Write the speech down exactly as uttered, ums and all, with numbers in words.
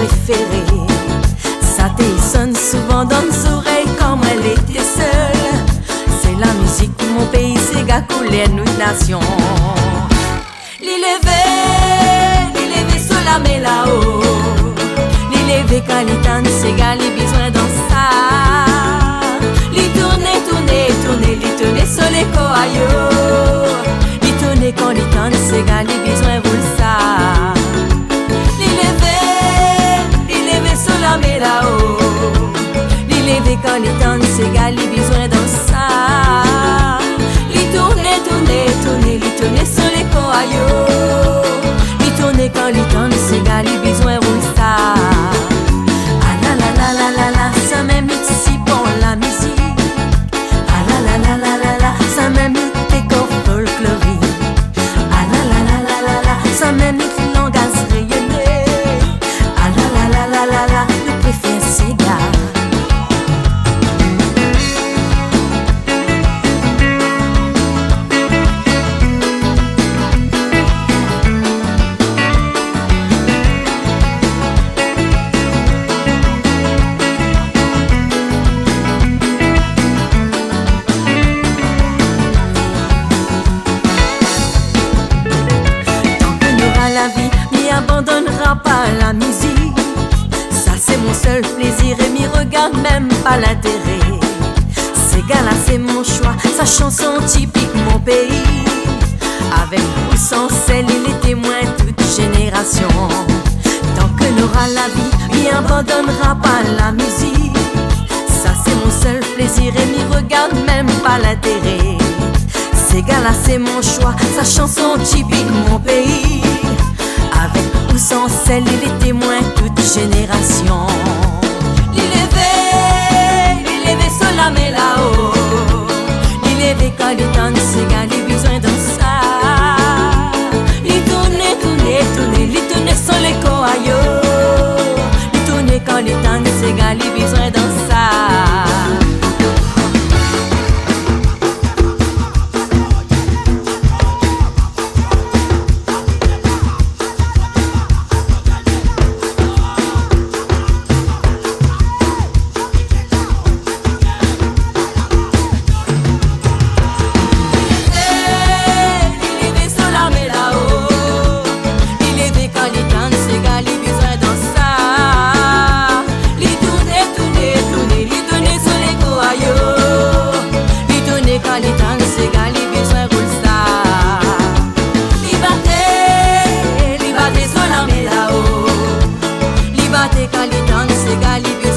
préférée. Ça te sonne souvent dans nos oreilles comme elle était seule. C'est la musique de mon pays, c'est gars coulé nous nation. Li levé, li levé sur la mer là-haut. Li levé quand il tente, c'est gars li besoin dans ça. Li tourne, tourne, tourne, li tourne sur les coaillots. Li tourne quand il tente, c'est gars li besoin roule ça. Li levé, li levé sur la mer là-haut. Li levé quand il tente, c'est gars li besoin dans ça. Li tourne, tourne, tourne, li tourne sur les coaillots. Li tourne quand il tente, c'est gars li besoin roule ça. Ah la la la la la la, ça même ici pour la musique. Ah la la la la la la, ça même décor folklorique. Ah la la la la la la, ça même langage rayonné. Ah la la la la la la, nous préférons ces gars. La vie m'y abandonnera pas la musique. Ça c'est mon seul plaisir et m'y regarde même pas l'intérêt. Ces gars-là c'est mon choix, sa chanson typique mon pays. Avec ou sans celle, il est témoin toute génération. Tant que n'aura la vie, m'y abandonnera pas la musique. Ça c'est mon seul plaisir et m'y regarde même pas l'intérêt. Ces gars-là c'est mon choix, sa chanson typique mon pays. Avec ou sans celle, il est témoin toute génération. Li levé, li levé sur la mer là-haut. Li levé quand il tente, c'est gars, li besoin dans ça. Li tourne, tourne, tourne, li tourne sur les coaillots. Li tourne quand il tente, c'est gars, li besoin dans ça. Liberté, quand il tente, c'est gars,